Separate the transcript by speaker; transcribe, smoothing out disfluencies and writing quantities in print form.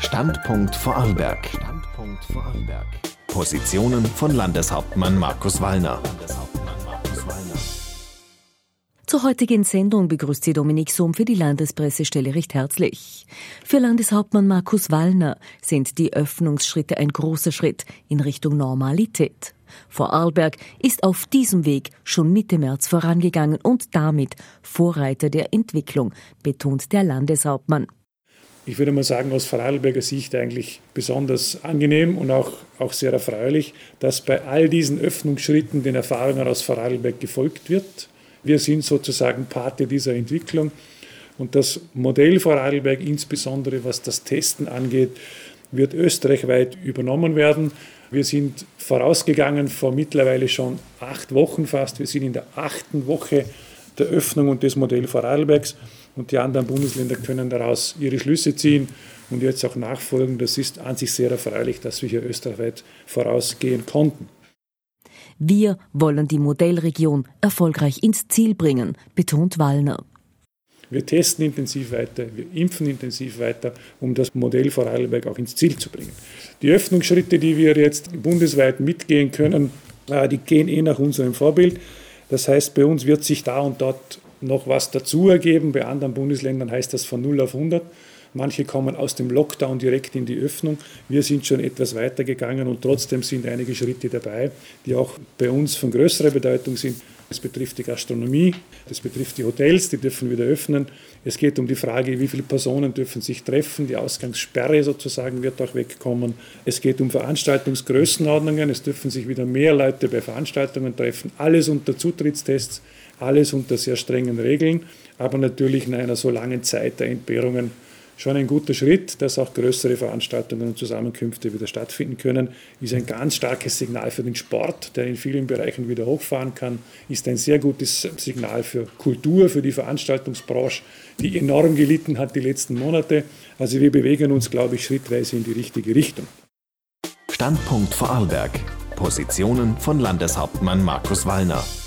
Speaker 1: Standpunkt Vorarlberg. Positionen von Landeshauptmann Markus Wallner.
Speaker 2: Zur heutigen Sendung begrüßt sie Dominik Sohm für die Landespressestelle recht herzlich. Für Landeshauptmann Markus Wallner sind die Öffnungsschritte ein großer Schritt in Richtung Normalität. Vorarlberg ist auf diesem Weg schon Mitte März vorangegangen und damit Vorreiter der Entwicklung, betont der Landeshauptmann.
Speaker 3: Ich würde mal sagen, aus Vorarlberger Sicht eigentlich besonders angenehm und auch sehr erfreulich, dass bei all diesen Öffnungsschritten den Erfahrungen aus Vorarlberg gefolgt wird. Wir sind sozusagen Pate dieser Entwicklung und das Modell Vorarlberg, insbesondere was das Testen angeht, wird österreichweit übernommen werden. Wir sind vorausgegangen vor mittlerweile schon 8 Wochen fast. Wir sind in der 8. Woche der Öffnung und des Modells Vorarlbergs. Und die anderen Bundesländer können daraus ihre Schlüsse ziehen und jetzt auch nachfolgen. Das ist an sich sehr erfreulich, dass wir hier österreichweit vorausgehen konnten.
Speaker 2: Wir wollen die Modellregion erfolgreich ins Ziel bringen, betont Wallner.
Speaker 3: Wir testen intensiv weiter, wir impfen intensiv weiter, um das Modell Vorarlberg auch ins Ziel zu bringen. Die Öffnungsschritte, die wir jetzt bundesweit mitgehen können, die gehen nach unserem Vorbild. Das heißt, bei uns wird sich da und dort noch was dazu ergeben. Bei anderen Bundesländern heißt das von 0 auf 100. Manche kommen aus dem Lockdown direkt in die Öffnung. Wir sind schon etwas weiter gegangen und trotzdem sind einige Schritte dabei, die auch bei uns von größerer Bedeutung sind. Das betrifft die Gastronomie, das betrifft die Hotels, die dürfen wieder öffnen. Es geht um die Frage, wie viele Personen dürfen sich treffen. Die Ausgangssperre sozusagen wird auch wegkommen. Es geht um Veranstaltungsgrößenordnungen. Es dürfen sich wieder mehr Leute bei Veranstaltungen treffen. Alles unter Zutrittstests, alles unter sehr strengen Regeln, aber natürlich nach einer so langen Zeit der Entbehrungen schon ein guter Schritt, dass auch größere Veranstaltungen und Zusammenkünfte wieder stattfinden können, ist ein ganz starkes Signal für den Sport, der in vielen Bereichen wieder hochfahren kann, ist ein sehr gutes Signal für Kultur, für die Veranstaltungsbranche, die enorm gelitten hat die letzten Monate. Also wir bewegen uns, glaube ich, schrittweise in die richtige Richtung.
Speaker 1: Standpunkt Vorarlberg. Positionen von Landeshauptmann Markus Wallner.